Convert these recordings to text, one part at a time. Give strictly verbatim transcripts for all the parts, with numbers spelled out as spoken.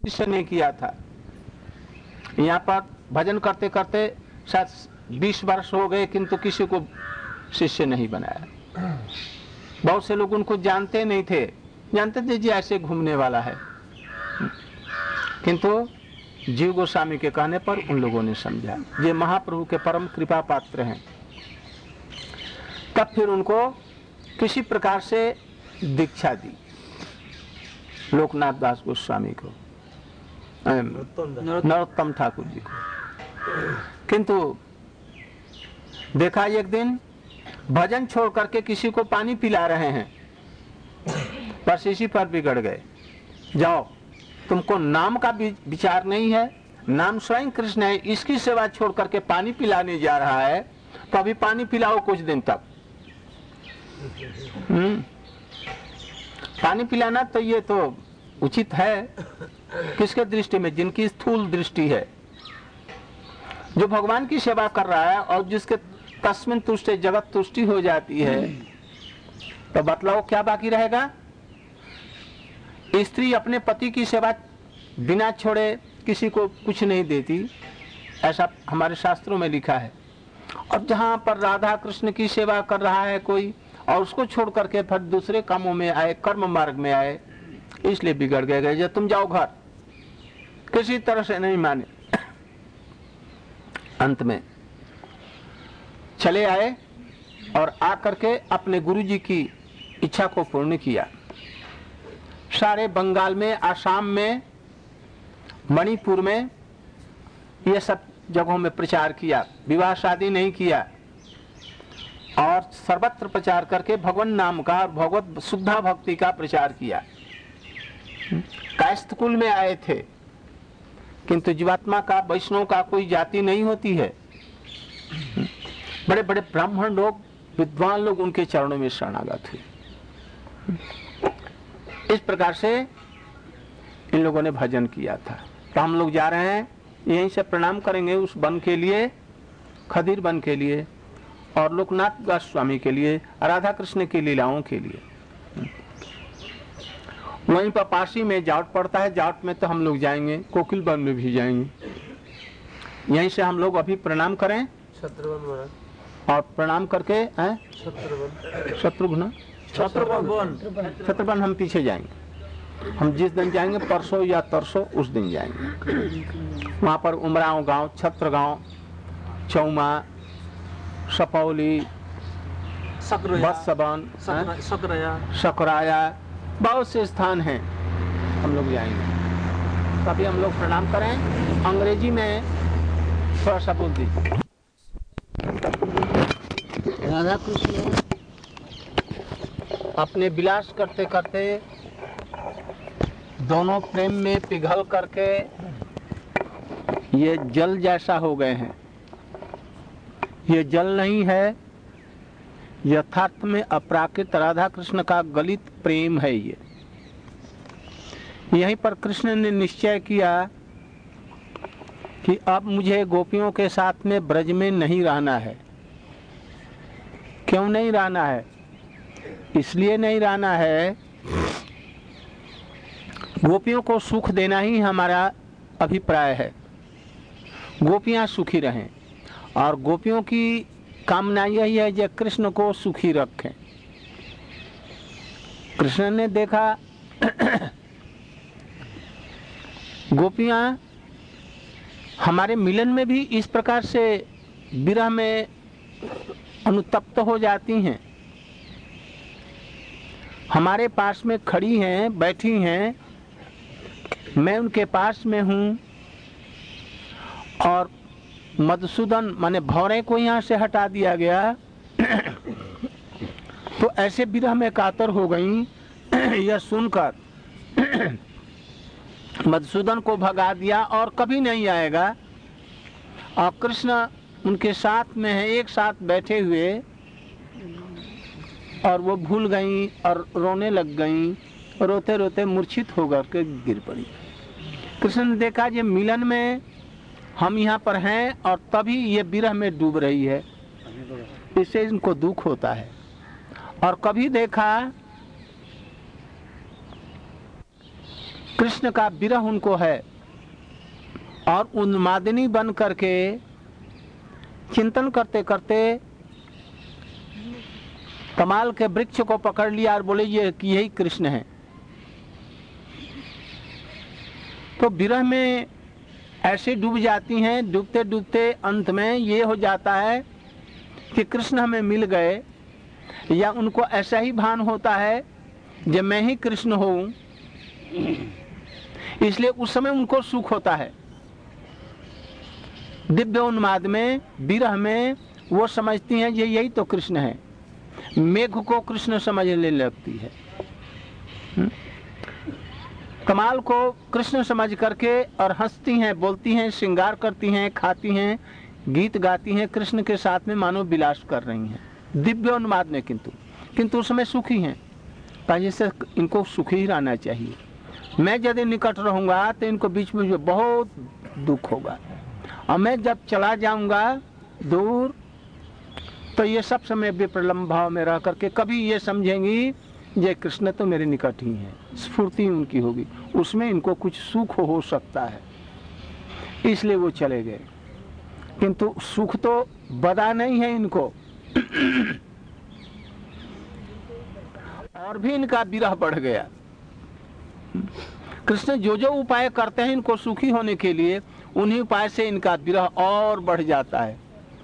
शिष्य ने किया था। यहाँ पर भजन करते करते शायद बीस वर्ष हो गए, किंतु किसी को शिष्य नहीं बनाया। बहुत से लोग उनको जानते नहीं थे, जानते थे जी ऐसे घूमने वाला है, किंतु जीव गोस्वामी के कहने पर उन लोगों ने समझा ये महाप्रभु के परम कृपा पात्र हैं। तब फिर उनको किसी प्रकार से दीक्षा दी, लोकनाथ दास गोस्वामी को, नरोत्तम ठाकुर जी को। किंतु देखा एक दिन भजन छोड़ करके किसी को पानी पिला रहे हैं, बस इसी पर बिगड़ गए। जाओ, तुमको नाम का विचार नहीं है, नाम स्वयं कृष्ण है, इसकी सेवा छोड़ करके पानी पिलाने जा रहा है, तो अभी पानी पिलाओ कुछ दिन तक। हम्म पानी पिलाना तो ये तो उचित है, किसके दृष्टि में? जिनकी स्थूल दृष्टि है, जो भगवान की सेवा कर रहा है और जिसके तस्मिन तुष्टे जगत तुष्टि हो जाती है, तो बतलाओ क्या बाकी रहेगा? स्त्री अपने पति की सेवा बिना छोड़े किसी को कुछ नहीं देती, ऐसा हमारे शास्त्रों में लिखा है। और जहाँ पर राधा कृष्ण की सेवा कर रहा है कोई, और उसको छोड़ करके फिर दूसरे कामों में आए, कर्म मार्ग में आए, इसलिए बिगड़ गए गए जब तुम जाओ घर, किसी तरह से नहीं माने। अंत में चले आए और आकर के अपने गुरुजी की इच्छा को पूर्ण किया। सारे बंगाल में, आसाम में, मणिपुर में, ये सब जगहों में प्रचार किया, विवाह शादी नहीं किया, और सर्वत्र प्रचार करके भगवान नाम का और भगवत शुद्धा भक्ति का प्रचार किया। कायस्थ कुल में आए थे, किंतु जीवात्मा का, वैष्णव का कोई जाति नहीं होती है। बड़े बड़े ब्राह्मण लोग, विद्वान लोग उनके चरणों में शरणागत थे। इस प्रकार से इन लोगों ने भजन किया था। तो हम लोग जा रहे हैं, यहीं से प्रणाम करेंगे उस वन के लिए, खदीर वन के लिए, और लोकनाथ दास स्वामी के लिए, राधा कृष्ण की लीलाओं के लिए। वहीं पर पासी में जाट पड़ता है, जाट में तो हम लोग जाएंगे, कोकिल वन में भी जाएंगे। यहीं से हम लोग अभी प्रणाम करें और प्रणाम करके हैं शत्रुघ्न शत्रुघ्न शत्रुघ्न हम पीछे जाएंगे। हम जिस दिन जाएंगे, परसों या तरसों, उस दिन जाएंगे। वहाँ पर उमराव गांव, छत्र गांव, चौमा, सपौली, बत्सवन, सकराया, बहुत से स्थान हैं, हम लोग जाएंगे। तभी हम लोग प्रणाम करें। अंग्रेजी में थोड़ा सा बोल दीजिए। राधा कृष्ण अपने विलास करते करते दोनों प्रेम में पिघल करके ये जल जैसा हो गए हैं। ये जल नहीं है, यथार्थ में अपराकृत राधा कृष्ण का गलित प्रेम है। ये यहीं पर कृष्ण ने निश्चय किया कि अब मुझे गोपियों के साथ में ब्रज में नहीं रहना है। क्यों नहीं रहना है? इसलिए नहीं रहना है, गोपियों को सुख देना ही हमारा अभिप्राय है। गोपियां सुखी रहें, और गोपियों की कामना यही है कि कृष्ण को सुखी रखें। कृष्ण ने देखा गोपियां हमारे मिलन में भी इस प्रकार से विरह में अनुतप्त हो जाती हैं। हमारे पास में खड़ी हैं, बैठी हैं, मैं उनके पास में हूँ, और मधुसूदन माने भौरे को यहाँ से हटा दिया गया, तो ऐसे विरह में कातर हो गई। यह सुनकर मधुसूदन को भगा दिया और कभी नहीं आएगा, और कृष्ण उनके साथ में है, एक साथ बैठे हुए, और वो भूल गई और रोने लग गई, रोते रोते मूर्छित होकर के गिर पड़ी। कृष्ण ने देखा ये मिलन में हम यहाँ पर हैं और तभी ये विरह में डूब रही है, इससे इनको दुख होता है। और कभी देखा कृष्ण का विरह उनको है और उन्मादिनी बन करके चिंतन करते करते कमाल के वृक्ष को पकड़ लिया और बोले ये कि यही कृष्ण है। तो विरह में ऐसे डूब जाती हैं, डूबते डूबते अंत में ये हो जाता है कि कृष्ण हमें मिल गए, या उनको ऐसा ही भान होता है जब मैं ही कृष्ण हूं, इसलिए उस समय उनको सुख होता है। दिव्य उन्माद में, विरह में वो समझती हैं ये यही तो कृष्ण है, मेघ को कृष्ण समझने लगती है। हुँ? कमाल को कृष्ण समझ करके और हंसती हैं, बोलती हैं, श्रृंगार करती हैं, खाती हैं, गीत गाती हैं, कृष्ण के साथ में मानो विलास कर रही हैं दिव्य उन्माद में, किंतु किंतु उस समय सुखी हैं। जैसे इनको सुखी ही रहना चाहिए। मैं यदि निकट रहूंगा तो इनको बीच में बहुत दुख होगा, और मैं जब चला जाऊंगा दूर तो ये सब समय विप्रलम्ब भाव में रह करके कभी ये समझेंगी ये कृष्ण तो मेरे निकट ही है, स्फूर्ति उनकी होगी, उसमें इनको कुछ सुख हो सकता है, इसलिए वो चले गए। किंतु सुख तो बदा नहीं है इनको और भी इनका विरह बढ़ गया। कृष्ण जो जो उपाय करते हैं इनको सुखी होने के लिए, उन्हीं उपाय से इनका विरह और बढ़ जाता है।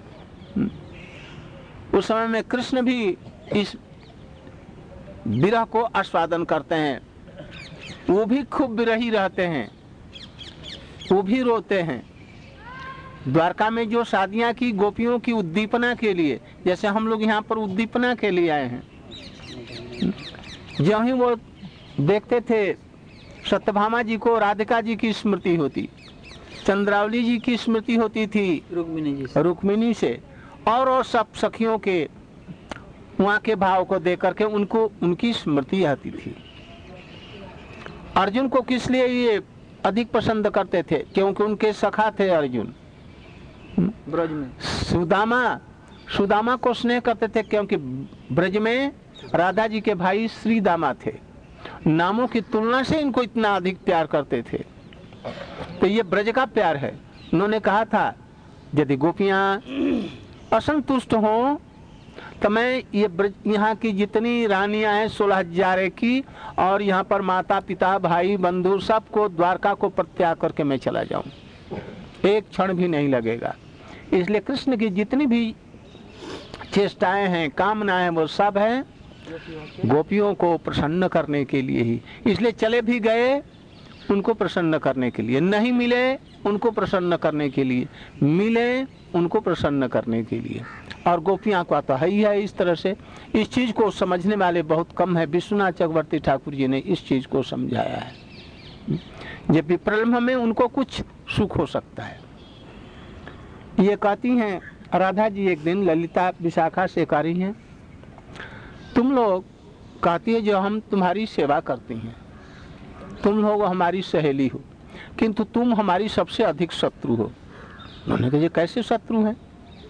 उस समय में कृष्ण भी इस विरह को आस्वादन करते हैं, वो भी खूब विरही रहते हैं, वो भी रोते हैं। द्वारका में जो शादियां की गोपियों की उद्दीपना के लिए, जैसे हम लोग यहाँ पर उद्दीपना के लिए आए हैं, जो ही वो देखते थे सत्यभामा जी को राधिका जी की स्मृति होती, चंद्रावली जी की स्मृति होती थी रुक्मिणी जी से, रुक्मिणी से और और सब सखियों के वहाँ के भाव को देख करके उनको उनकी स्मृति आती थी। अर्जुन को किस लिए ये अधिक पसंद करते थे? क्योंकि उनके सखा थे अर्जुन। ब्रज में सुदामा सुदामा को स्नेह करते थे क्योंकि ब्रज में राधा जी के भाई श्री दामा थे, नामों की तुलना से इनको इतना अधिक प्यार करते थे। तो ये ब्रज का प्यार है। उन्होंने कहा था यदि गोपियां असंतुष्ट हों तो मैं ये ब्रज यहाँ की जितनी रानियां हैं सोलह हजार की, और यहाँ पर माता पिता भाई बंधु सबको द्वारका को प्रत्याग करके मैं चला जाऊं, एक क्षण भी नहीं लगेगा। इसलिए कृष्ण की जितनी भी चेष्टाएं हैं, कामनाएं, वो सब है गोपियों को प्रसन्न करने के लिए ही। इसलिए चले भी गए उनको प्रसन्न करने के लिए, नहीं मिले उनको प्रसन्न करने के लिए, मिले उनको प्रसन्न करने के लिए। और गोपियां को आता है ही है इस तरह से। इस चीज को समझने वाले बहुत कम है। विश्वनाथ चक्रवर्ती ठाकुर जी ने इस चीज को समझाया है। जब विप्रलम्भ में उनको कुछ सुख हो सकता है। ये कहती हैं राधा जी एक दिन ललिता विशाखा से कह रही हैं, तुम लोग कहती है जो हम तुम्हारी सेवा करती हैं, तुम लोग हमारी सहेली हो, किंतु तुम हमारी सबसे अधिक शत्रु हो। उन्होंने कहा ये कैसे शत्रु हैं?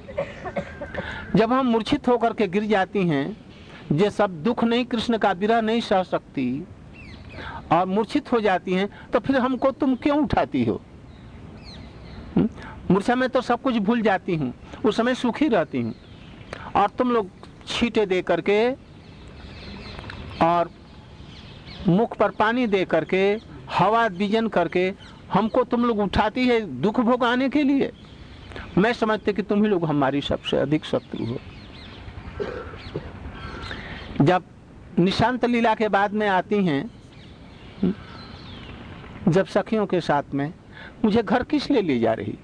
जब हम मूर्छित होकर के गिर जाती हैं, ये सब दुख नहीं, कृष्ण का विरह नहीं सह सकती और मूर्छित हो जाती हैं, तो फिर हमको तुम क्यों उठाती हो? मूर्छा में तो सब कुछ भूल जाती हूँ, उस समय सुखी रहती हूँ, और तुम लोग छींटे दे करके और मुख पर पानी दे करके हवा बीजन करके हमको तुम लोग उठाती है दुख भोगाने के लिए। मैं समझते कि तुम ही लोग हमारी सबसे अधिक शत्रु हो। जब निशांत लीला के बाद में आती हैं, जब सखियों के साथ में, मुझे घर किस लिए ले जा रही?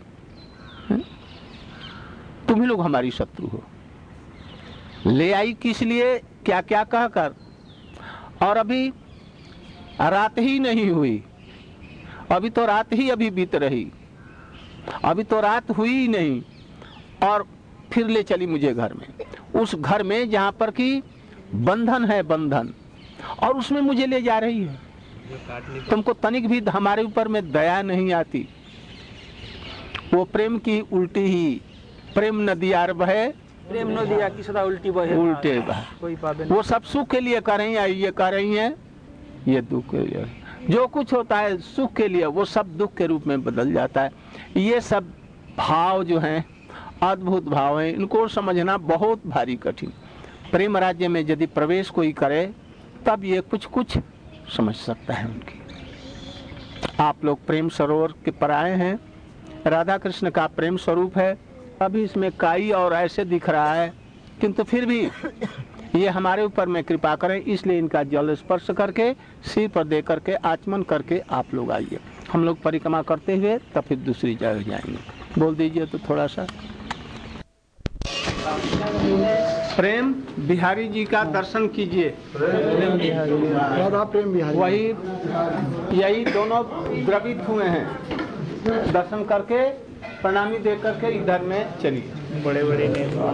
तुम ही लोग हमारी शत्रु हो। ले आई किस लिए, क्या क्या कहकर, और अभी रात ही नहीं हुई, अभी तो रात ही अभी बीत रही, अभी तो रात हुई ही नहीं, और फिर ले चली मुझे घर में, उस घर में जहाँ पर कि बंधन है, बंधन, और उसमें मुझे ले जा रही है। तुमको तनिक भी हमारे ऊपर में दया नहीं आती। वो प्रेम की उल्टी ही, प्रेम नदिया बहे, प्रेम नदिया की सदा उल्टी बहे, उल्टे बहे। वो सब सुख के लिए कर रही है, ये कर रही है, ये दुख के लिए। जो कुछ होता है सुख के लिए वो सब दुख के रूप में बदल जाता है। ये सब भाव जो हैं अद्भुत भाव हैं, इनको समझना बहुत भारी कठिन। प्रेम राज्य में यदि प्रवेश कोई करे तब ये कुछ कुछ समझ सकता है उनकी। आप लोग प्रेम सरोवर के पर आए हैं, राधा कृष्ण का प्रेम स्वरूप है। अभी इसमें काई और ऐसे दिख रहा है, किंतु फिर भी ये हमारे ऊपर में कृपा करें, इसलिए इनका जल स्पर्श करके सिर पर दे करके आचमन करके आप लोग आइए। हम लोग परिक्रमा करते हुए तब फिर दूसरी जगह जाएंगे। बोल दीजिए तो थोड़ा सा। प्रेम बिहारी जी का दर्शन कीजिए। राधा प्रेम बिहारी, वही यही दोनों द्रवित हुए हैं। दर्शन करके प्रणामी दे करके इधर में चलिए। बड़े बड़े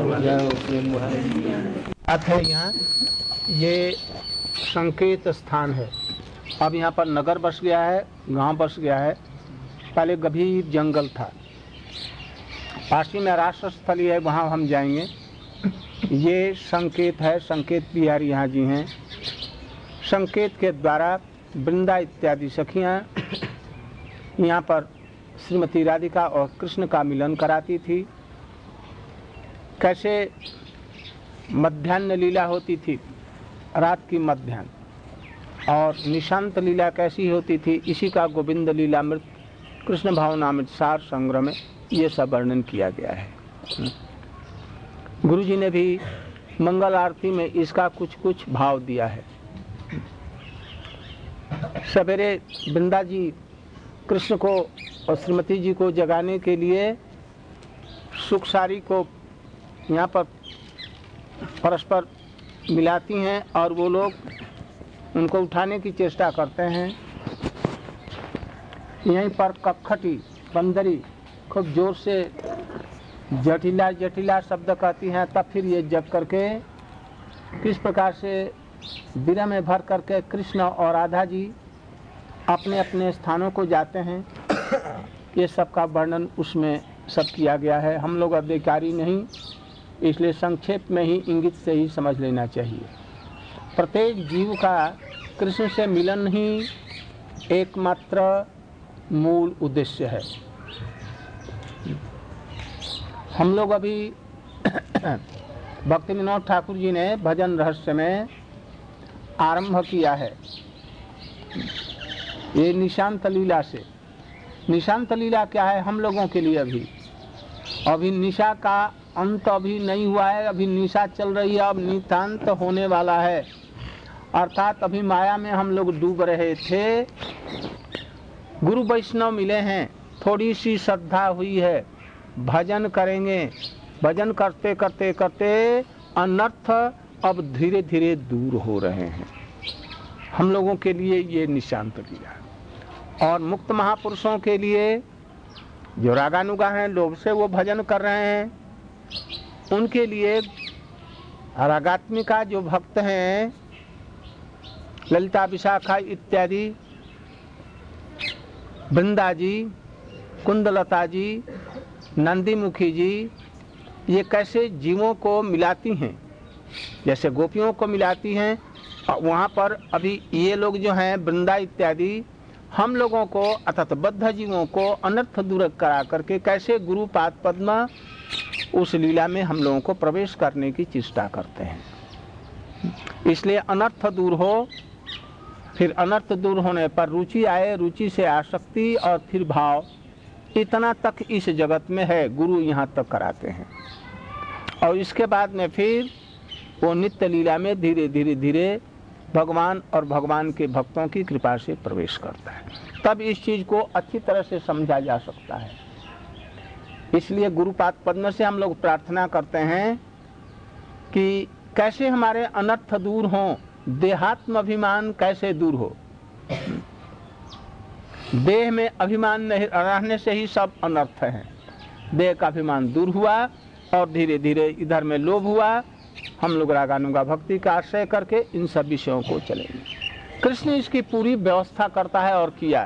अतः यहाँ ये संकेत स्थान है। अब यहाँ पर नगर बस गया है, गांव बस गया है। पहले गंभीर जंगल था। काशी में राष्ट्र स्थली है, वहाँ हम जाएंगे। ये संकेत है, संकेत बिहारी यहाँ जी हैं। संकेत के द्वारा वृंदा इत्यादि सखियाँ यहाँ पर श्रीमती राधिका और कृष्ण का मिलन कराती थी। कैसे मध्याह्न लीला होती थी, रात की मध्याह्न, और निशांत लीला कैसी होती थी, इसी का गोविंद लीलामृत कृष्ण भावनामृत सार संग्रह में ये सब वर्णन किया गया है। गुरु जी ने भी मंगल आरती में इसका कुछ कुछ भाव दिया है। सवेरे वृंदा जी कृष्ण को और श्रीमती जी को जगाने के लिए सुखसारी को यहाँ पर परस्पर मिलाती हैं और वो लोग उनको उठाने की चेष्टा करते हैं। यहीं पर कखटी बंदरी खूब जोर से जटिला जटिला शब्द कहती हैं। तब फिर ये जग करके किस प्रकार से विरह में भर करके कृष्ण और राधा जी अपने अपने स्थानों को जाते हैं, ये सब का वर्णन उसमें सब किया गया है। हम लोग अधिकारी नहीं, इसलिए संक्षेप में ही इंगित से ही समझ लेना चाहिए। प्रत्येक जीव का कृष्ण से मिलन ही एकमात्र मूल उद्देश्य है। हम लोग अभी भक्ति विनोद ठाकुर जी ने भजन रहस्य में आरंभ किया है ये निशांत लीला से। निशांत लीला क्या है हम लोगों के लिए? अभी अभी निशा का अंत अभी नहीं हुआ है, अभी निशा चल रही है, अब नितांत होने वाला है। अर्थात अभी माया में हम लोग डूब रहे थे, गुरु वैष्णव मिले हैं, थोड़ी सी श्रद्धा हुई है, भजन करेंगे, भजन करते करते करते अनर्थ अब धीरे धीरे दूर हो रहे हैं। हम लोगों के लिए ये निशांत लीला, और मुक्त महापुरुषों के लिए जो रागानुगा हैं, लोभ से वो भजन कर रहे हैं, उनके लिए रागात्मिका जो भक्त हैं, ललिता विशाखा इत्यादि, वृंदा जी, कुंदलता जी, नंदी मुखी जी, ये कैसे जीवों को मिलाती हैं, जैसे गोपियों को मिलाती हैं। वहाँ पर अभी ये लोग जो हैं वृंदा इत्यादि, हम लोगों को अर्थात बद्ध जीवों को अनर्थ दूर करा करके कैसे गुरु पाद पद्म उस लीला में हम लोगों को प्रवेश करने की चेष्टा करते हैं। इसलिए अनर्थ दूर हो, फिर अनर्थ दूर होने पर रुचि आए, रुचि से आसक्ति और फिर भाव, इतना तक इस जगत में है, गुरु यहाँ तक कराते हैं। और इसके बाद में फिर वो नित्य लीला में धीरे धीरे धीरे भगवान और भगवान के भक्तों की कृपा से प्रवेश करता है। तब इस चीज को अच्छी तरह से समझा जा सकता है। इसलिए गुरुपाद पद्म से हम लोग प्रार्थना करते हैं कि कैसे हमारे अनर्थ दूर हों, देहात्म अभिमान कैसे दूर हो। देह में अभिमान नहीं रहने से ही सब अनर्थ हैं। देह का अभिमान दूर हुआ और धीरे धीरे इधर में लोभ हुआ। हम लोग रागानुगा भक्ति का आश्रय करके इन सब विषयों को चलेंगे। कृष्ण इसकी पूरी व्यवस्था करता है और किया,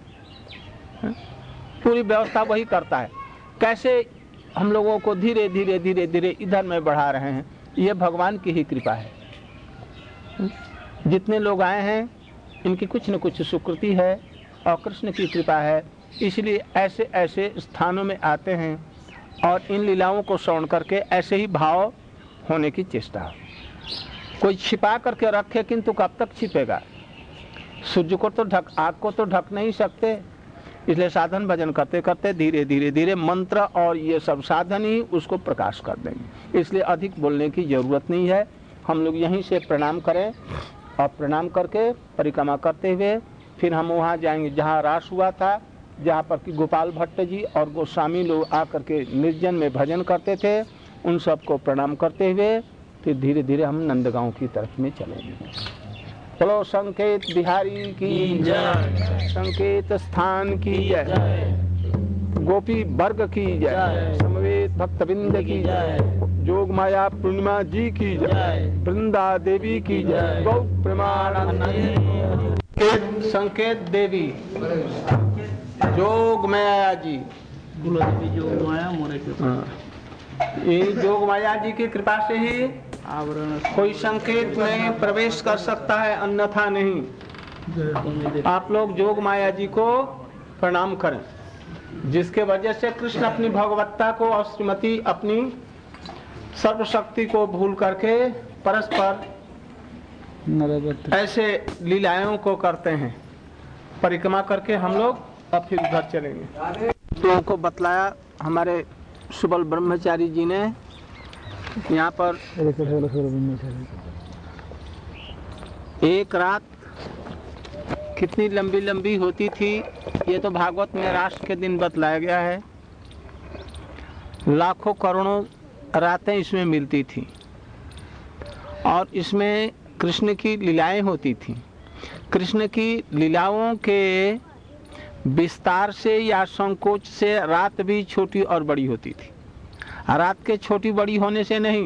पूरी व्यवस्था वही करता है। कैसे हम लोगों को धीरे धीरे धीरे धीरे इधर में बढ़ा रहे हैं, ये भगवान की ही कृपा है। जितने लोग आए हैं इनकी कुछ न कुछ सुकृति है और कृष्ण की कृपा है, इसलिए ऐसे ऐसे स्थानों में आते हैं और इन लीलाओं को श्रवण करके ऐसे ही भाव होने की चेष्टा। कोई छिपा करके रखे किंतु कब तक छिपेगा? सूर्य को तो ढक, आग को तो ढक नहीं सकते, इसलिए साधन भजन करते करते धीरे धीरे धीरे मंत्र और ये सब साधन ही उसको प्रकाश कर देंगे। इसलिए अधिक बोलने की जरूरत नहीं है। हम लोग यहीं से प्रणाम करें और प्रणाम करके परिक्रमा करते हुए फिर हम वहाँ जाएंगे जहाँ रास हुआ था, जहाँ पर कि गोपाल भट्ट जी और गोस्वामी लोग आकर के निर्जन में भजन करते थे, उन सबको प्रणाम करते हुए फिर धीरे धीरे हम नंदगांव की तरफ में चलेंगे। बोलो संकेत बिहारी की जय, संकेत स्थान की जय, गोपी वर्ग की जय, समवेत भक्तबिंद की जय, जोग माया पूर्णिमा जी की जय, वृंदा देवी की जय, गौ प्रेमानंद। संकेत देवी, जोग माया जी, जोग माया मोरे ये जोग माया जी की कृपा से ही आवरण कोई संकेत में प्रवेश कर सकता है, अन्यथा नहीं। आप लोग जोग माया जी को प्रणाम करें, जिसके वजह से कृष्ण अपनी भगवत्ता को और श्रीमती अपनी सर्वशक्ति को भूल करके परस्पर ऐसे लीलाओं को करते हैं। परिक्रमा करके हम लोग अब फिर घर चलेंगे। लोगों को बतलाया हमारे सुबल ब्रह्मचारी जी ने। यहाँ पर एक रात कितनी लंबी लंबी होती थी, ये तो भागवत में राष्ट्र के दिन बतलाया गया है। लाखों करोड़ों रातें इसमें मिलती थी और इसमें कृष्ण की लीलाएं होती थी। कृष्ण की लीलाओं के विस्तार से या संकोच से रात भी छोटी और बड़ी होती थी। रात के छोटी बड़ी होने से नहीं,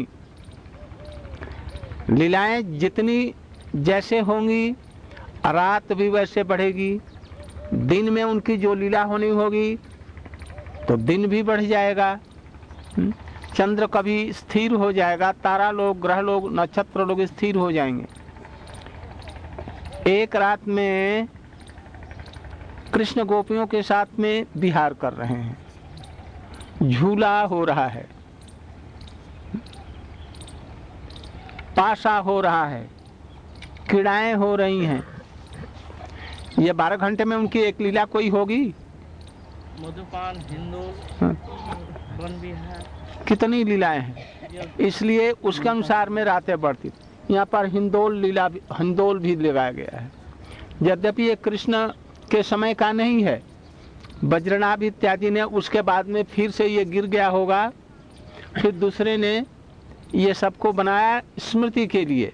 लीलाएं जितनी जैसे होंगी रात भी वैसे बढ़ेगी। दिन में उनकी जो लीला होनी होगी तो दिन भी बढ़ जाएगा। चंद्र कभी स्थिर हो जाएगा, तारा लोग, ग्रह लोग, नक्षत्र लोग स्थिर हो जाएंगे। एक रात में कृष्ण गोपियों के साथ में विहार कर रहे हैं, झूला हो रहा है, पासा हो रहा है, क्रीड़ाएं हो रही हैं। ये बारह घंटे में उनकी एक लीला कोई होगी? मधुपान, हिंदोल, वन विहार, कितनी लीलाएं हैं, इसलिए उसके अनुसार में रातें बढ़ती। यहाँ पर हिंदोल लीला, हिंदोल भी लगाया गया है। यद्यपि ये कृष्ण के समय का नहीं है, वज्रनाभ इत्यादि ने उसके बाद में फिर से ये गिर गया होगा, फिर दूसरे ने ये सबको बनाया स्मृति के लिए।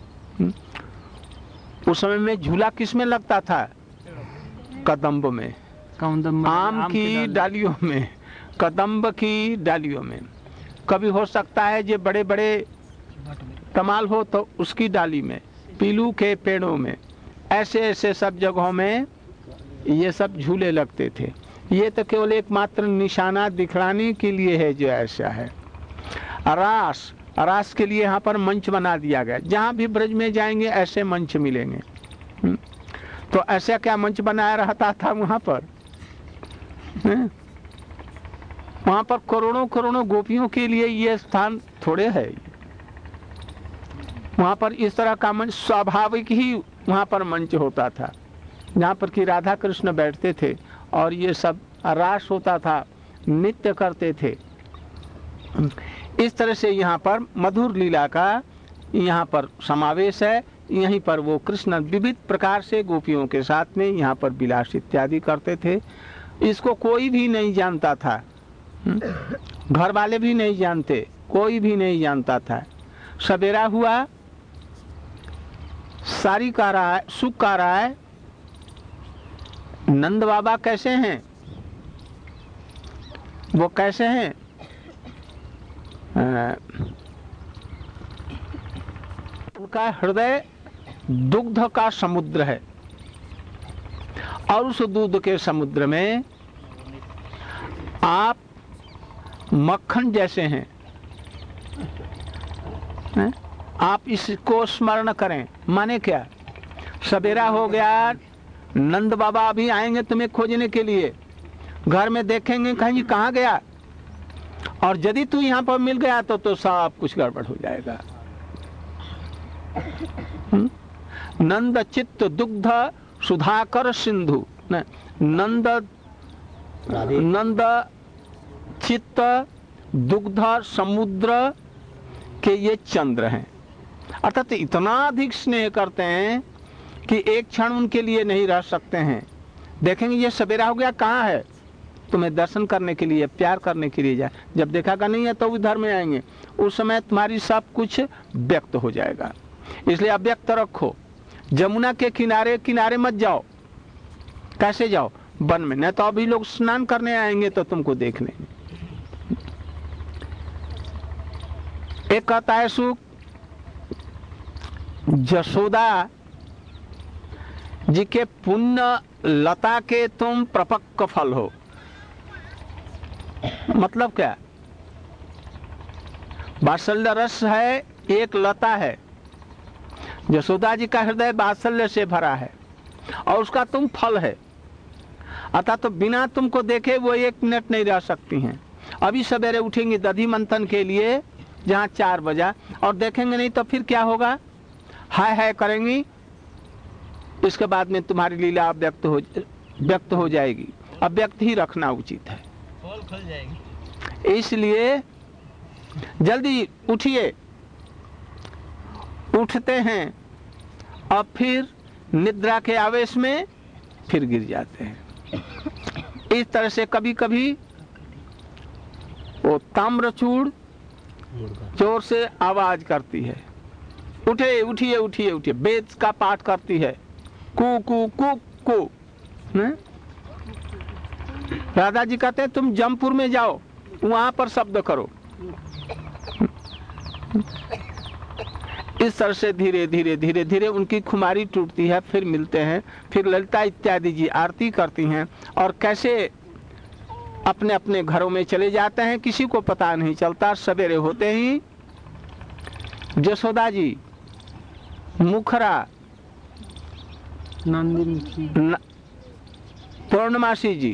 उस समय में झूला किस में लगता था? कदम्ब में, आम की डालियों में, कदम्ब की डालियों में। कभी हो सकता है जो बड़े बड़े कमाल हो तो उसकी डाली में, पीलू के पेड़ों में, ऐसे ऐसे सब जगहों में ये सब झूले लगते थे। ये तो केवल एकमात्र निशाना दिखलाने के लिए है जो ऐसा है। रास रास के लिए यहाँ पर मंच बना दिया गया। जहाँ भी ब्रज में जाएंगे ऐसे मंच मिलेंगे। तो ऐसा क्या मंच बनाया रहता था वहाँ पर? वहाँ पर करोड़ों करोड़ों गोपियों के लिए ये स्थान थोड़े है। वहाँ पर इस तरह का मंच स्वाभाविक ही वहाँ पर मंच होता था, जहाँ पर कि राधा कृष्ण बैठते थे और ये सब रास होता था, नृत्य करते थे। इस तरह से यहाँ पर मधुर लीला का यहाँ पर समावेश है। यहीं पर वो कृष्ण विविध प्रकार से गोपियों के साथ में यहाँ पर विलास इत्यादि करते थे। इसको कोई भी नहीं जानता था, घर वाले भी नहीं जानते, कोई भी नहीं जानता था। सवेरा हुआ, सारी का रहा है, सुख का रहा है। नंद बाबा कैसे हैं? वो कैसे हैं? उनका हृदय दुग्ध का समुद्र है और उस दूध के समुद्र में आप मक्खन जैसे हैं, हैं? आप इसको स्मरण करें। माने क्या? सवेरा हो गया, नंद बाबा अभी आएंगे तुम्हें खोजने के लिए, घर में देखेंगे कहेंगे कहाँ गया, और यदि तू यहाँ पर मिल गया तो तो सब कुछ गड़बड़ हो जाएगा। नंद चित्त दुग्ध सुधाकर सिंधु, नंद नंद चित्त दुग्ध समुद्र के ये चंद्र हैं, अर्थात इतना अधिक स्नेह करते हैं कि एक क्षण उनके लिए नहीं रह सकते हैं। देखेंगे ये सवेरा हो गया, कहाँ है, तुम्हें दर्शन करने के लिए, प्यार करने के लिए जाए। जब देखा का नहीं है तो उधर में आएंगे, उस समय तुम्हारी सब कुछ व्यक्त हो जाएगा। इसलिए अव्यक्त रखो। जमुना के किनारे किनारे मत जाओ। कैसे जाओ? वन में, नहीं तो अभी लोग स्नान करने आएंगे तो तुमको देख लेंगे। एक कहता है सुख, जशोदा जी के पुण्य लता के तुम प्रपक्व फल हो। मतलब क्या? वात्सल्य रस है, एक लता है, यशोदा जी का हृदय वात्सल्य से भरा है और उसका तुम फल है। अतः तो बिना तुमको देखे वो एक मिनट नहीं रह सकती हैं। अभी सवेरे उठेंगी दधी मंथन के लिए जहाँ चार बजा, और देखेंगे नहीं तो फिर क्या होगा? हाय हाय करेंगी, इसके बाद में तुम्हारी लीला व्यक्त हो व्यक्त हो जाएगी। अव्यक्त ही रखना उचित है। खुल जाएगी। इसलिए जल्दी उठिए। उठते हैं और फिर निद्रा के आवेश में फिर गिर जाते हैं। इस तरह से कभी कभी वो ताम्रचूड़ जोर से आवाज करती है, उठे उठिए उठिए उठिए, वेद का पाठ करती है, कू कू कू कू। राधा जी कहते हैं तुम जमपुर में जाओ, वहां पर शब्द करो। इस तरह से धीरे धीरे धीरे धीरे उनकी खुमारी टूटती है। फिर मिलते हैं, फिर ललिता इत्यादि जी आरती करती हैं और कैसे अपने अपने घरों में चले जाते हैं, किसी को पता नहीं चलता। सवेरे होते ही जसोदा जी, मुखरा, नंदिनी, पूर्णमासी जी,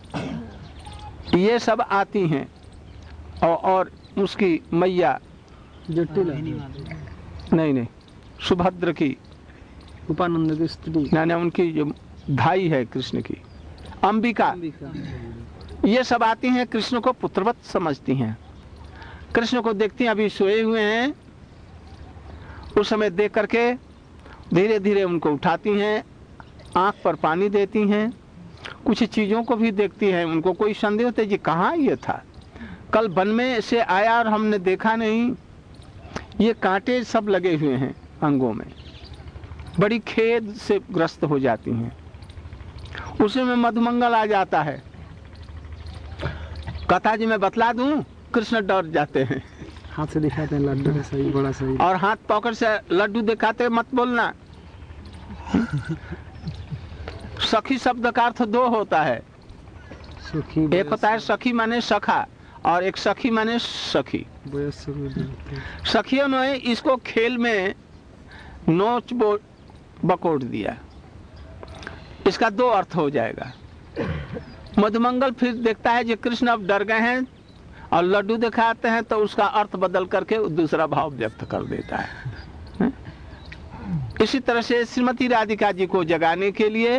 ये सब आती हैं और, और उसकी मैया जटिला नहीं नहीं सुभद्र की, उपानंद की स्त्री, ना ना उनकी जो भाई है कृष्ण की, अंबिका, ये सब आती हैं। कृष्ण को पुत्रवत समझती हैं। कृष्ण को देखती हैं अभी सोए हुए हैं, उस समय देख करके धीरे धीरे उनको उठाती हैं, आंख पर पानी देती हैं, कुछ चीज़ों को भी देखती हैं। उनको कोई संदेह होता है जी कहाँ ये था, कल वन में से आया और हमने देखा नहीं, ये कांटे सब लगे हुए हैं अंगों में। बड़ी खेद से ग्रस्त हो जाती हैं। उसी में मधुमंगल आ जाता है, कथा जी मैं बतला दूं, कृष्ण डर जाते हैं, हाथ से दिखाते हैं लड्डू है सही, बड़ा सही, और हाथ पकड़ से लड्डू दिखाते मत बोलना। सखी शब्द का अर्थ दो होता है, सुखी, एक होता है सखी माने सखा और एक सखी माने सखी। सखियों ने इसको खेल में नोच बकोट दिया, इसका दो अर्थ हो जाएगा। मधुमंगल फिर देखता है कि कृष्ण अब डर गए हैं और लड्डू दिखाते हैं, तो उसका अर्थ बदल करके दूसरा भाव व्यक्त कर देता है। इसी तरह से श्रीमती राधिका जी को जगाने के लिए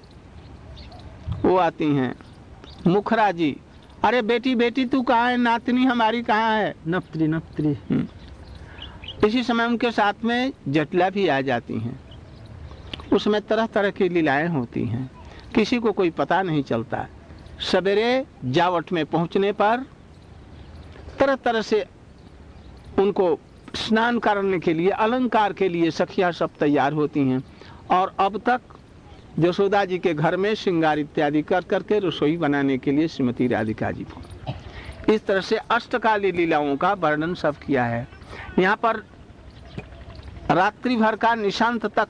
वो आती हैं। मुखरा जी, अरे बेटी बेटी तू कहाँ है, नातनी हमारी कहाँ है? नप्त्री नप्त्री। इसी समय उनके साथ में जटिला भी आ जाती हैं। उसमें तरह तरह की लीलाएं होती हैं, किसी को कोई पता नहीं चलता। सवेरे जावट में पहुंचने पर तरह तरह से उनको स्नान करने के लिए, अलंकार के लिए सखियां सब तैयार होती हैं, और अब तक यशोदा जी के घर में श्रृंगार इत्यादि कर करके रसोई बनाने के लिए श्रीमती राधिका जी को। इस तरह से अष्टकाली लीलाओं का वर्णन सब किया है। यहाँ पर रात्रि भर का निशांत तक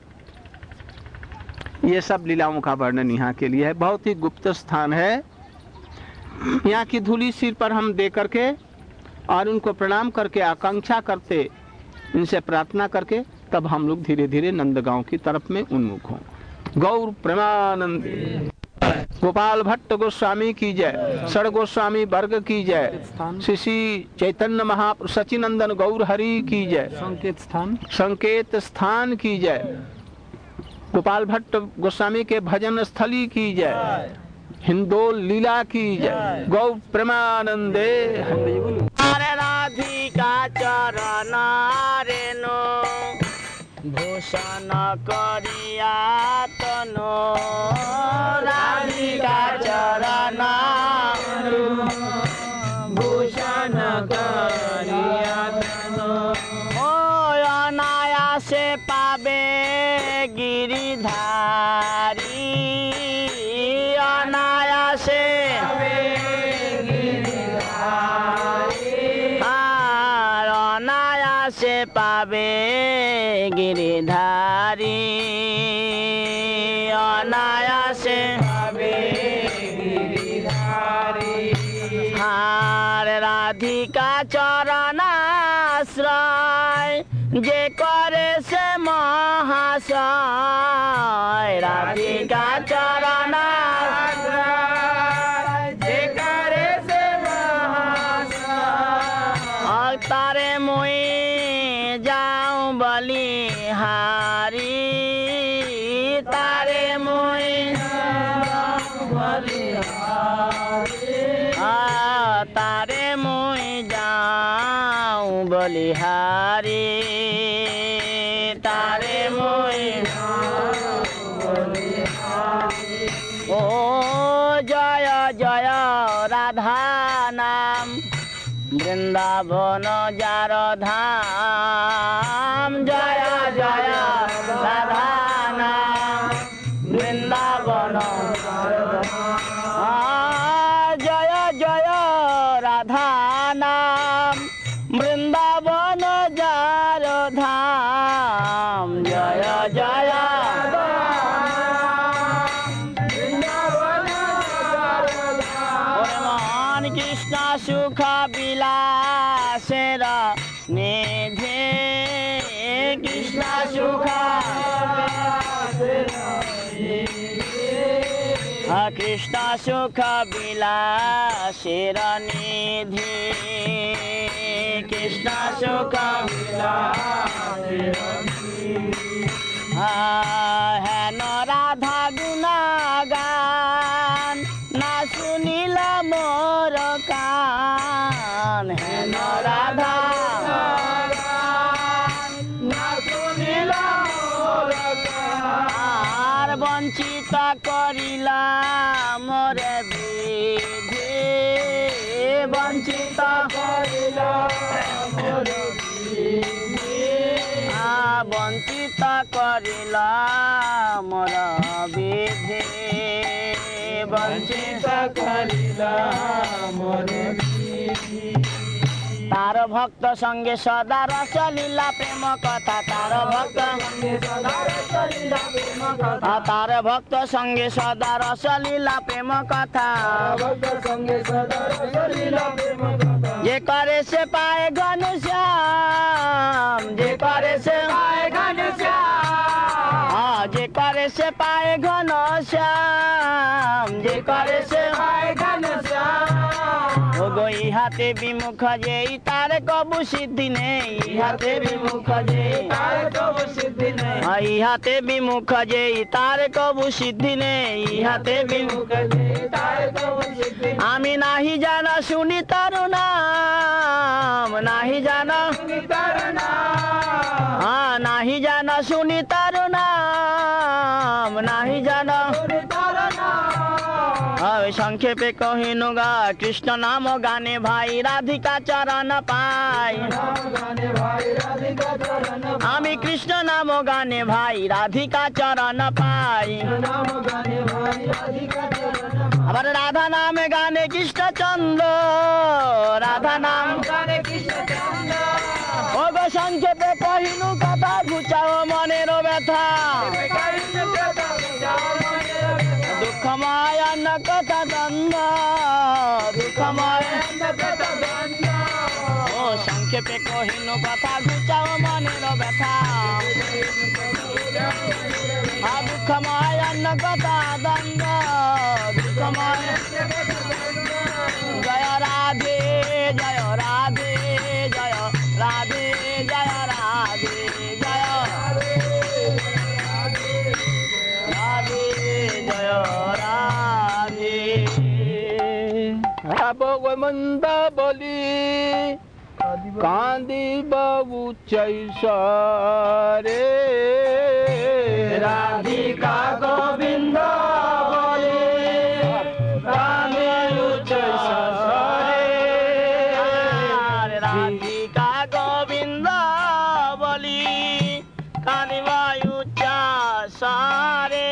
ये सब लीलाओं का वर्णन यहाँ के लिए है। बहुत ही गुप्त स्थान है। यहाँ की धूली सिर पर हम दे करके और उनको प्रणाम करके, आकांक्षा करते, इनसे प्रार्थना करके तब हम लोग धीरे धीरे नंदगांव की तरफ में उन्मुख हों। गौर प्रेमानंद। गोपाल भट्ट गोस्वामी की जय, षड गोस्वामी वर्ग की जय, श्री श्री चैतन्य महाप्रभु सचिनंदन गौर हरि की जय, संकेत स्थान संकेत स्थान की जय, गोपाल भट्ट गोस्वामी के भजन स्थली की जय, हिंदोल लीला की जय। गौ प्रेमानंदे। राधिका चरण रेणु भूषण करिया तनो, राधिका चरण भूषण करिया तनो। ओ अनायासे पावे गिरिधारी, अनायासे से पावे गिरिधारी, अनायासे पावे गिरिधारी। हार राधिका चरणाश्रय जे करे से महाशय, राधिका चरणाश्रय जे करे से महाशय। तारे मुई जाऊं बलिहारी, तारे मुई आ तारे मुई जाऊं बलिहारी, तारे मुई। ओ जय जय राधा नाम वृंदावन जार धाम, जय जय राधा नाम वृंदावन जय जय राधा नाम वृंदावन जार धाम, जय जय कृष्ण सुख विलासेर निधि, कृष्ण सुख कृष्ण सुख विलासेर निधि, कृष्ण सुख हेन राधा गुणगान ना सुनिल मोर कान, हेन राधा ना सुनिल मोर कान। वंचित करिला मोरे विधि, वंचित करिला मोरे विधि, वंचित करिला मोर विधि, वंचित करिला मोर विधि। तार भक्त संगे सदा रस लीला प्रेम कथा, तार भक्त संगे सदा रस लीला प्रेम कथा, तार भक्त संगे सदा रस लीला प्रेम कथा, भक्त संगे सदा रस लीला प्रेम कथा। जे करे से पाए घनश्याम, जे करे से पाए घनश्याम, हाँ जे करे से पाए घनश्याम, जे करे से पाए घनश्याम। ओ गो इहाते विमुख जे तार कबू सिद्धि नहीं, इहाते विमुख जे तार कबू सिद्धि नहीं, इहाते विमुख जे तार कबू सिद्धि नहीं, इहाते विमुख जे तार कबू सिद्धि। आमी नाही जाना सुनी तारु नाम, नाही जाना सुनी तारु नाम, हाँ नाही जाना सुनी तारु नाम, नाही जाना सुनी तारु नाम। संक्षेपे कहिनुगा कृष्ण नाम गाने भाई राधिका चरण पाई, आमी कृष्ण नाम गाने भाई राधिका चरण पाई। আবার রাধা নামে গানে কৃষ্ণচন্দ্র, রাধা নাম গানে কৃষ্ণচন্দ্র। ও গো সংক্ষেপে কহিনু কথা ঘুচাও মনের ব্যথা, দুঃখময় অন্য কথা দ্বন্দ্ব, দুঃখময় ও সংক্ষেপে কহিনু কথা ঘুচাও মনের ব্যথা দুঃখময় অন্য কথা দ্বন্দ্ব দুঃখময় জয় রাধে জয় রাধে জয় রাধে জয় রাধে জয় রাধে জয় রাধে ভগবন্ত বলি কান্দিব উচ্চৈসরে রাধিকা গোবিন্দ বলে কান্দে উচ্চৈসরে রাধিকা গোবিন্দ বলি কান্দিব উচ্চৈসরে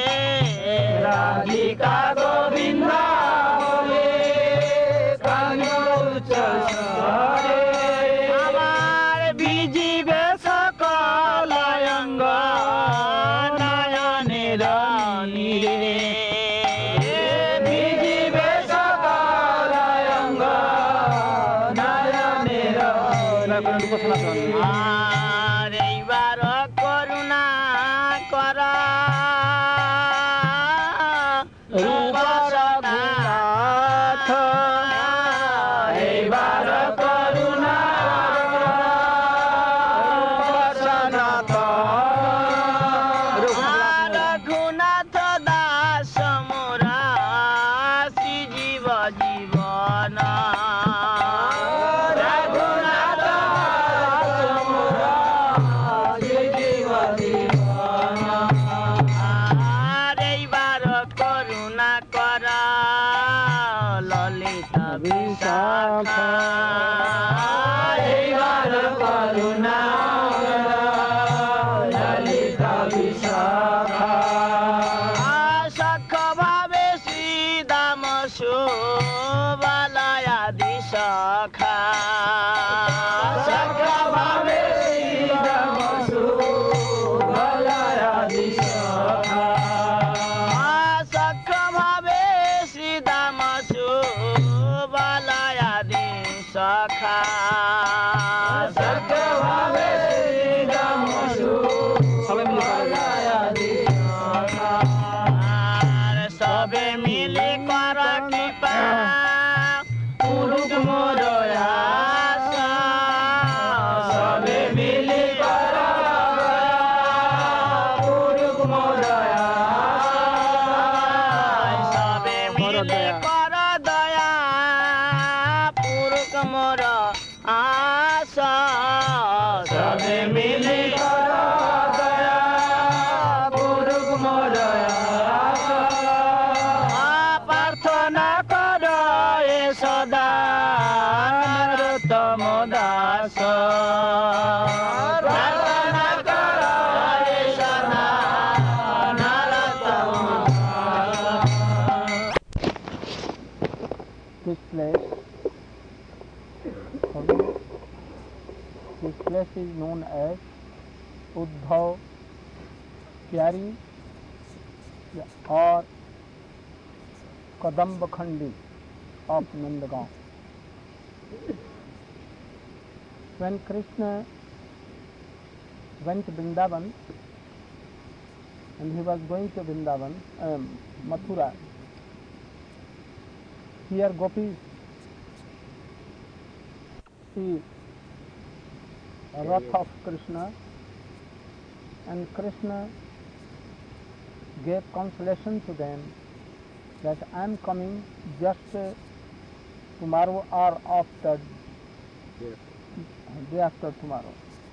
রাধিকা গোবিন্দ বলে কান্দিব উচ্চৈসরে আমার বিজিবে সকল অঙ্গ নয়নের নীরে বিজিবে সকল অঙ্গ নয়নের আর এইবার করুণা করা রূপনাথ এইবার করুণা রূপনাথ রঘুনাথ দাস মোরা শ্রী জীব জীবন রঘুনাথ দাস মোরা শ্রী জীব জীবন আর এইবার করুণা করা ললিতা বিশাখা এইবার করুণা ললিতা বিশাখা সখ ভাবে শ্রীদাম সুবালয়াদি সখা সখ ভাবে শ্রীদাম সুবালয়াদি সখা সখ ভাবে শ্রীদাম সুবালয়াদি সখা সখ ভাবে শ্রীদাম সুবালয়াদি সখা আর সবে মিলে কর কৃপা পুরুষ মোর আশা সবে মিলে কর পুরুষ মোর আশা সবে মিলে কর দয়া পুরুষ মোর আশা সবে মিলে কর দয়া পুরুষ মোর আশা প্রার্থনা কর এ সদা নরোত্তম দাস প্রার্থনা কর এ সদা নরোত্তম Das This place, this place is known as Uddhav Kyari or Kadamba Khandi of Nandagaon. When Krishna went to Vrindavan and he was going to Vrindavan, um, Mathura, here gopis see a wrath of Krishna, and Krishna gave consolation to them that I am coming just uh, tomorrow or after day after tomorrow.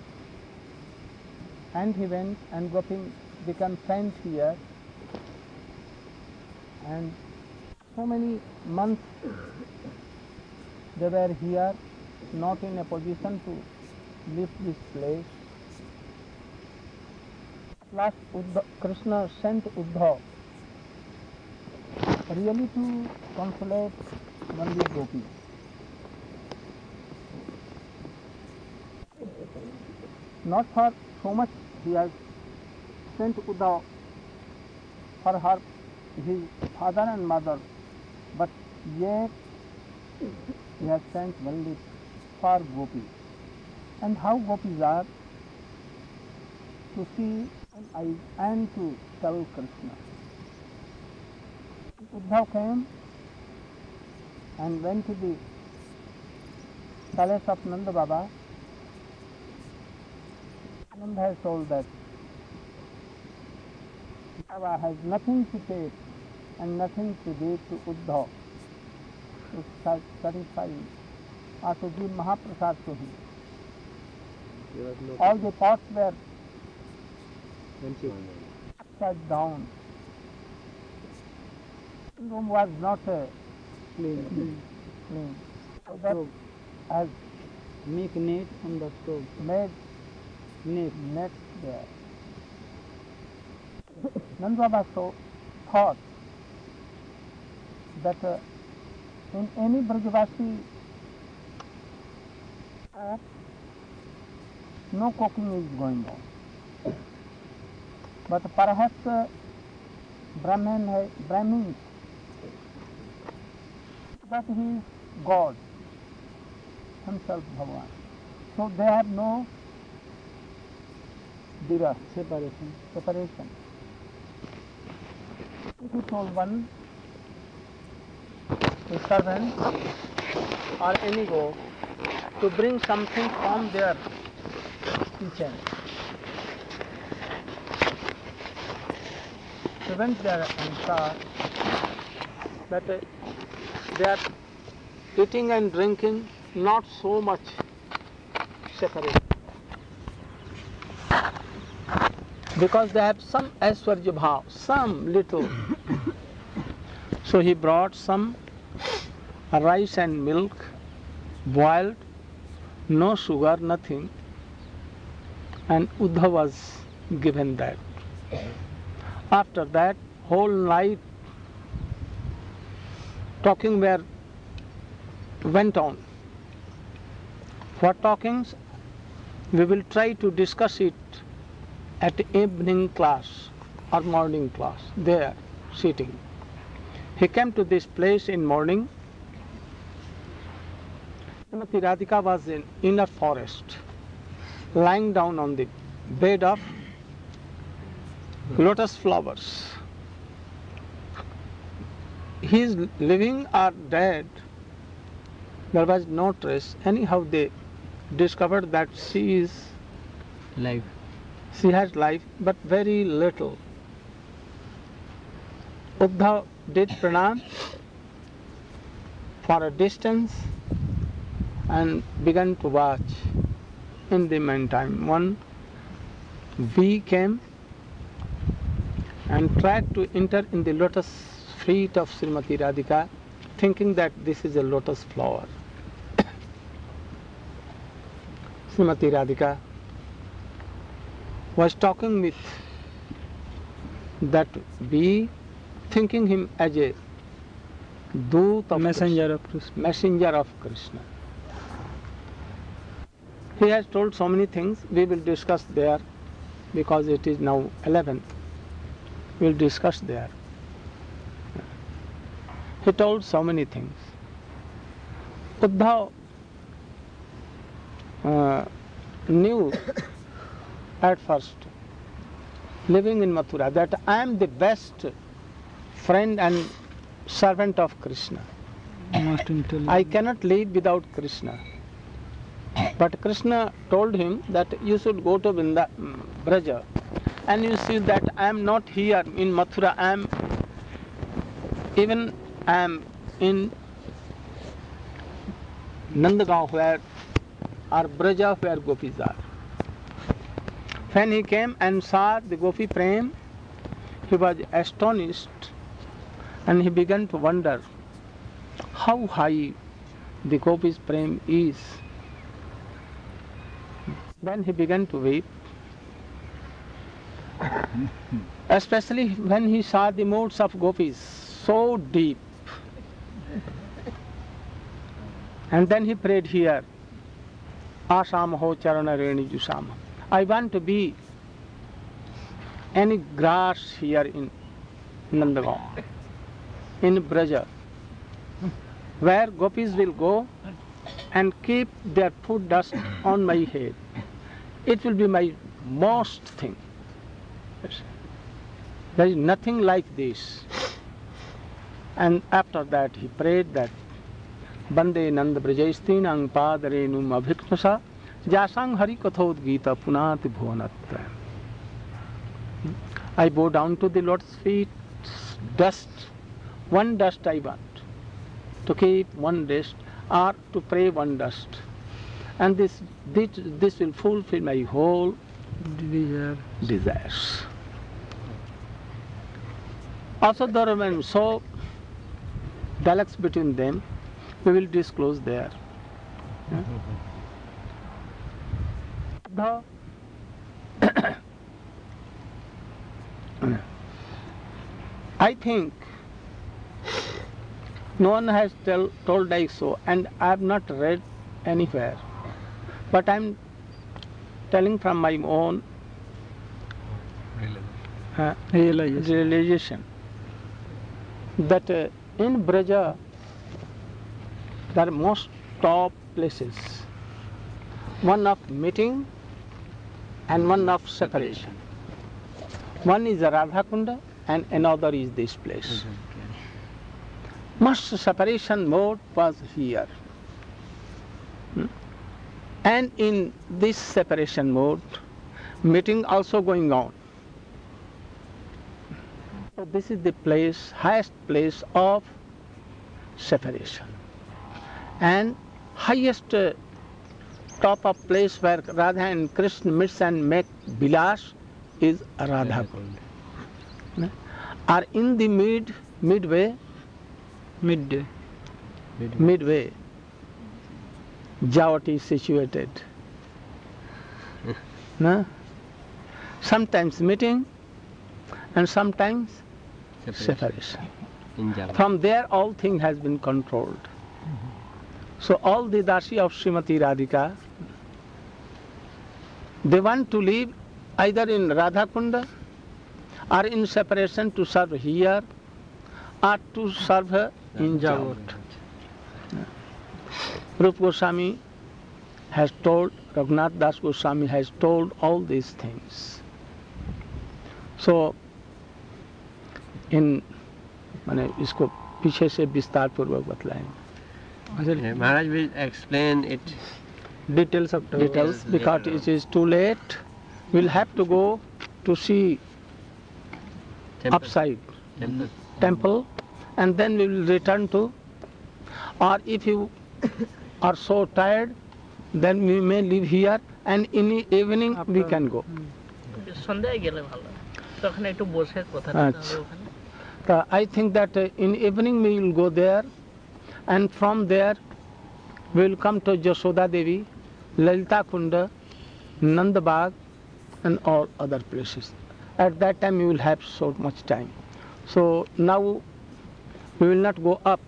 And he went and Gopi became saint here, and so many months they were here, not in a position to leave this place. Last Uddhav, Krishna sent Uddhav really to consolate Nandi Gopi. Not for so much he has sent Uddhav for her, his father and mother, but yet he has sent only for Gopi. and how gopis are to see and, and to tell Krishna. Uddhav came and went to the palace of Nanda Baba. Nanda has told that Baba has nothing to take and nothing to give to Uddhav to satisfy him or to give Mahaprasad to him. All the pots were upside down. The room was not uh, clean. clean. So that has Make net on the stove. made Net. net there. Nanda Baba so thought that uh, in any Brajavasi uh, no cooking is going on. But perhaps uh, Brahmin hai, Brahmins, that he is God, himself Bhagavan. So they have no dira, Separation. separation. He told one a servant or any go to bring something from their kitchen. He went there and saw that uh, they are eating and drinking not so much separate, because they have some aishwarya bhav, some little. So he brought some rice and milk, boiled, no sugar, nothing, and Uddhav was given that. After that, whole night talking were went on. For talkings, we will try to discuss it at evening class or morning class, there, sitting. He came to this place in morning. Srimati Radhika was in inner forest, lying down on the bed of lotus flowers. He is living or dead, there was no trace. Anyhow, they discovered that she is Live. She has life, but very little. Uddhav did pranam for a distance and began to watch. In the meantime, one bee came and tried to enter in the lotus feet of Srimati Radhika, thinking that this is a lotus flower. Srimati Radhika was talking with that bee, thinking him as a Doot of Messenger of Krishna. messenger of Krishna. He has told so many things, we will discuss there, because it is now eleven. We will discuss there. He told so many things. Uddhav uh, knew at first, living in Mathura, that I am the best friend and servant of Krishna. Most intelligent. I cannot live without Krishna. But Krishna told him that you should go to Vrinda, Braja, and you see that I am not here in Mathura, I am even I am in Nandagaon, where or Braja, where gopis are. When he came and saw the gopi prem, he was astonished, and he began to wonder how high the gopis prem is. Then he began to weep, especially when he saw the moods of gopis so deep. And then he prayed here, Asam ho charana reni jusam. I want to be any grass here in Nandagaon, in Braja, where gopis will go and keep their food dust on my head. It will be my most thing. There is nothing like this. And after that he prayed that Bande Nanda Brajastinang Padarenum Abhiknasa Jasang Hari Kathod Gita Punati Bhuvanatra. I bow down to the Lord's feet, dust, one dust I want, to keep one dust or to pray one dust. And this, this, this will fulfill my whole Desire. desires. Also there are so dialects between them, we will disclose there. Yeah? The I think no one has tell, told like so, and I have not read anywhere, but I am telling from my own uh, Realization. realization that uh, in Braja there are most top places, one of meeting and one of separation. One is Radha Kunda and another is this place. Most separation mode was here. Hmm? And in this separation mode, meeting also going on. So this is the place, highest place of separation. And highest uh, top of place where Radha and Krishna meets and make Bilas is Radha Kund. Are in the mid midway, Midday. midway, Jawat is situated. No? Sometimes meeting and sometimes separation. From there all thing has been controlled. So all the Dasi of Srimati Radhika, they want to live either in Radha Kunda or in separation to serve here or to serve her in Jawat. Rupa Goswami has told, Raghunath Das Goswami has told all these things. So, in माने इसको पीछे से विस्तार पूर्वक बतलाएंगे. Maharaj will explain it. Details of Details because it is too late. We'll have to go to see Temple. upside Temple. temple and then we will return to, or if you are so tired then we may live here and in the evening After, we can go. সন্ধ্যায় গেলে ভালো তখন একটু বসে কথা বলতে হবে ওখানে Uh, I think that uh, in evening we will go there and from there we will come to Jashoda Devi, Lalita Kunda, Nanda Bagh and all other places. At that time we will have so much time. So now we will not go up.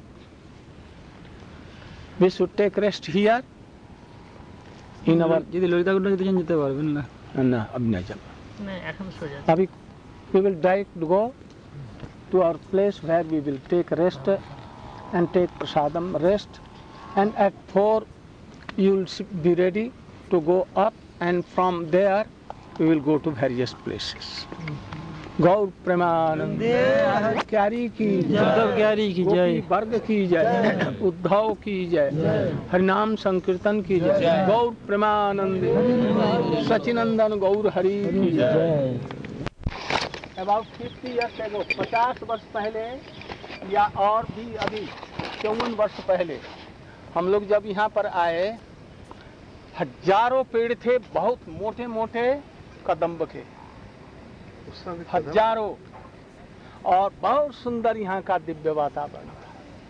We should take rest here in our... যদি ললিতা কুণ্ড যেতে চান যেতে পারবেন না No, abhi nahi jab. না এখন সোজা Abhi we will direct go to our place where we will take rest and take prasadam rest, and at four you will be ready to go up and from there we will go to various places. Gaur Premanande Kyari ki Uddhav क्यारी की जय Gopi Varg ki jai, Uddhav ki jai, Harinam Sankirtan ki jai, Gaur Premanande, Sachinandan Gaur Hari ki jai. About fifty years ago, पचास वर्ष पहले या और भी अभी चौवन वर्ष पहले हम लोग जब यहाँ पर आए, हजारों पेड़ थे, बहुत मोटे मोटे कदम्ब के, हजारों, और बहुत सुंदर यहाँ का दिव्य वातावरण था.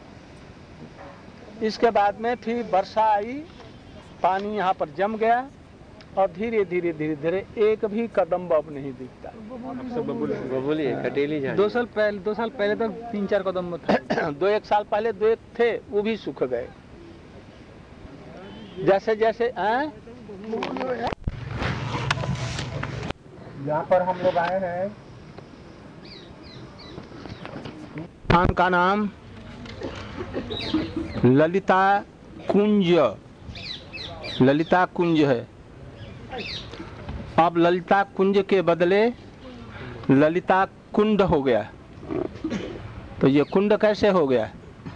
इसके बाद में फिर वर्षा आई, पानी यहाँ पर जम गया और धीरे धीरे धीरे धीरे एक भी कदम्ब अब नहीं दिखता. बोलिए कटेली जाए. दो साल पहले दो साल पहले तक तीन चार कदम था दो एक साल पहले दो एक थे, वो भी सूख गए. जैसे जैसे हैं यहाँ पर हम लोग आए हैं, स्थान का नाम ललिता कुंज ललिता कुंज है। अब ललिता कुंज के बदले ललिता कुंड हो गया। तो ये कुंड कैसे हो गया?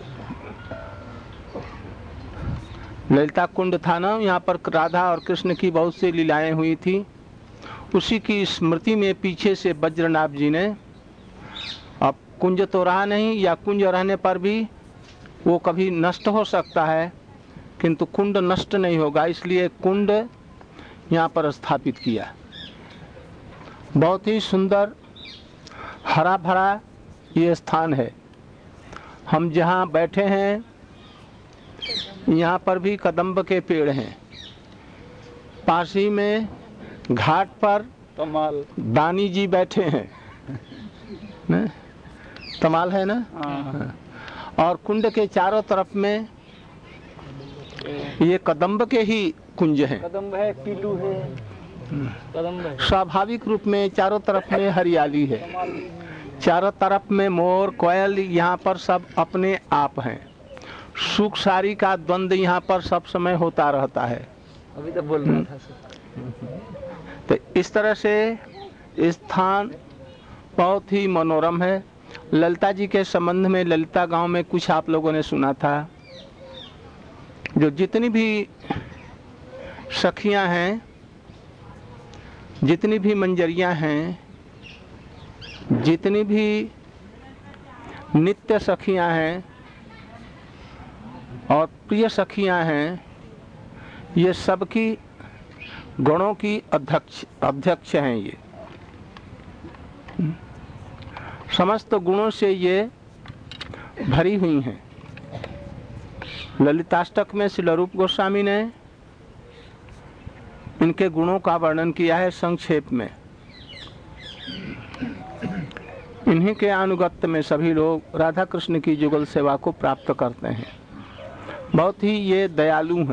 ललिता कुंड था ना, यहाँ पर राधा और कृष्ण की बहुत सी लीलाएं हुई थी। उसी की स्मृति में पीछे से वज्रनाभ जी ने, अब कुंज तो रहा नहीं, या कुंज रहने पर भी वो कभी नष्ट हो सकता है, किंतु कुंड नष्ट नहीं होगा, इसलिए कुंड यहाँ पर स्थापित किया। बहुत ही सुंदर हरा भरा ये स्थान है। हम जहाँ बैठे हैं यहाँ पर भी कदम्ब के पेड़ हैं। पास ही में घाट पर कमाल दानी जी बैठे हैं न? कमाल है ना। और कुंड के चारों तरफ में ये कदम्ब के ही कुंज हैं। कदम्ब है, पीलू है, कदम्ब है। स्वाभाविक रूप में चारों तरफ में हरियाली है। चारों तरफ में मोर कोयल यहाँ पर सब अपने आप हैं। सुख सारी का द्वंद्व यहाँ पर सब समय होता रहता है। अभी तो बोल रहा था सर। तो इस तरह से स्थान बहुत ही मनोरम है। ललिता जी के संबंध में ललिता गांव में कुछ आप लोगों ने सुना था। जो जितनी भी सखियां हैं, जितनी भी मंजरियां हैं, जितनी भी नित्य सखियां हैं और प्रिय सखियां हैं, ये सबकी गुणों की अध्यक्ष अध्यक्ष हैं। ये समस्त गुणों से ये भरी हुई हैं। ललिताष्टक में श्री रूप गोस्वामी ने इनके गुणों का वर्णन किया है संक्षेप में। इन्हीं के अनुगत्य में सभी लोग राधा कृष्ण की जुगल सेवा को प्राप्त करते हैं। बहुत ही ये दयालु हैं।